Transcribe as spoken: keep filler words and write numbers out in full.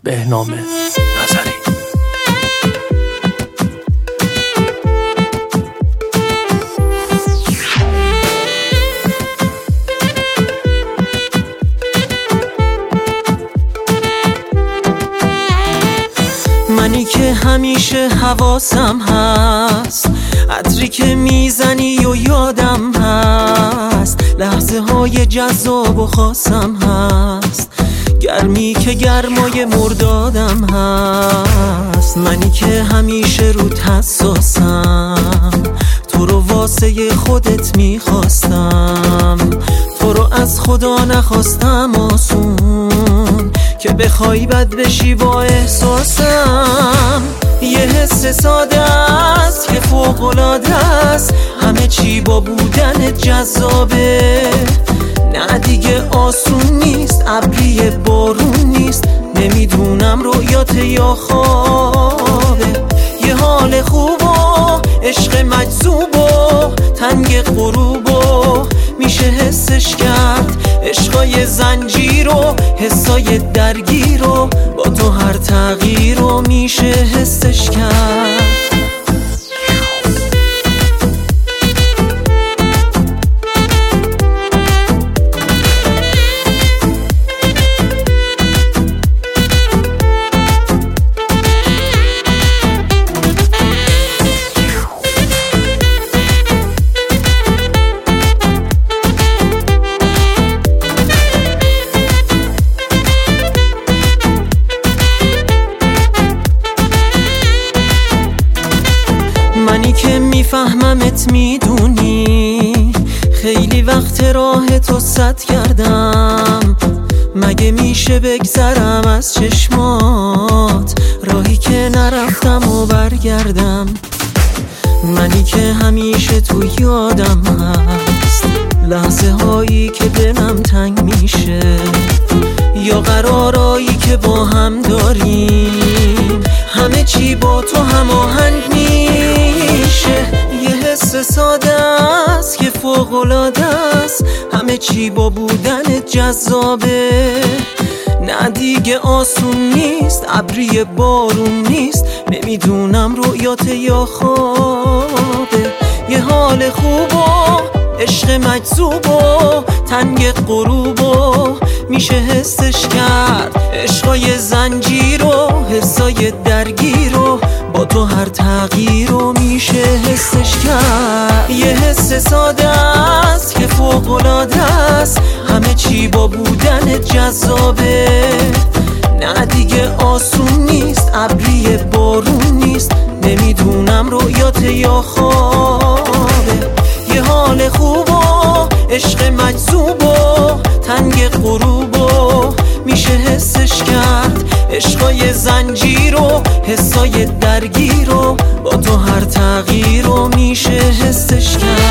بهنام نظری. منی که همیشه حواسم هست، عطری که میزنی و یادم هست، لحظه های جذاب و خاصم هست، گرمی که گرمای مردادم هست. منی که همیشه رود حساسم، تو رو واسه خودت میخواستم، تو رو از خدا نخواستم آسون که بخوای بد بشی با احساسم. یه حس ساده است که فوق‌العاده است، همه چی با بودن جذابه. نه دیگه آسون نیست، ابری بارون نیست، نمیدونم رویات یا خوابه. یه حال خوب و عشق مجذوب و تنگ غروب و میشه حسش کرد. عشقای زنجیر و حسای درگیر و با تو هر تغییر رو میشه حسش کرد. منی که میفهممت میدونی، خیلی وقت راه تو سد کردم، مگه میشه بگذرم از چشمات، راهی که نرفتم و برگردم. منی که همیشه تو یادم هست، لحظه هایی که دلم تنگ میشه، یا قرارایی که با هم داریم، همه چی با تو هماهنگ میشه. یه حس ساده است که فوق‌العاده است، همه چی با بودن جذابه. نه دیگه آسون نیست، ابری بارون نیست، نمیدونم رویات یا خوابه. یه حال خوب و عشق مجذوب و تنگ غروب و میشه حسش کرد. عشقای زنجیر و حسای درگیر و با تو هر تغییر رو میشه حسش کرد. یه حس ساده است که فوق‌العاده است، همه چی با بودن جذابه. نه دیگه آسون نیست، ابری بارون نیست، نمیدونم رویات یا خوابه. یه حال خوب و عشق مجذوب و تنگ غروب و میشه حسش کرد. عشقای زنجیر و حسای درگیر و با تو هر تغییر رو میشه حسش کرد.